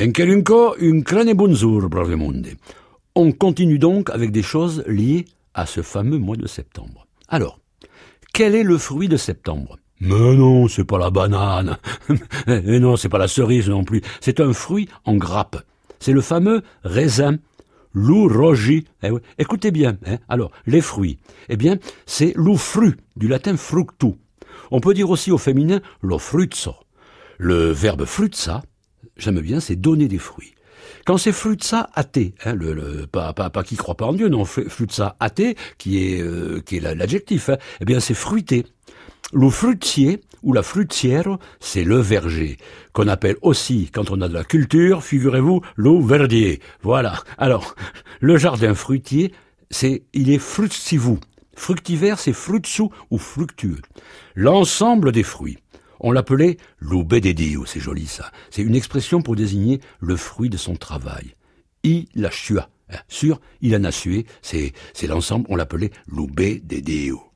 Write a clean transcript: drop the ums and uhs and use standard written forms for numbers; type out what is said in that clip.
Enkelunco, un crane bonjour, brave monde. On continue donc avec des choses liées à ce fameux mois de septembre. Alors, quel est le fruit de septembre? Mais non, c'est pas la banane. Et non, c'est pas la cerise non plus. C'est un fruit en grappe. C'est le fameux raisin. L'urogi. Eh oui. Écoutez bien. Alors, les fruits. Eh bien, c'est l'ufru, du latin fructu. On peut dire aussi au féminin lo fruzzo. Le verbe fruzza, j'aime bien, c'est donner des fruits. Quand c'est fruzza athée, pas qui croit pas en Dieu, non, fruzza athée, qui est l'adjectif, eh bien c'est fruité. Le fruitier ou la fruitière, c'est le verger, qu'on appelle aussi, quand on a de la culture, figurez-vous, le verdier. Voilà. Alors, le jardin fruitier, il est fructivus. Fructivert, c'est frutsu ou fructueux. L'ensemble des fruits. On l'appelait l'ube de Dio, c'est joli ça. C'est une expression pour désigner le fruit de son travail. Il a sua. Il en a sué, c'est l'ensemble, on l'appelait l'ube de Dio.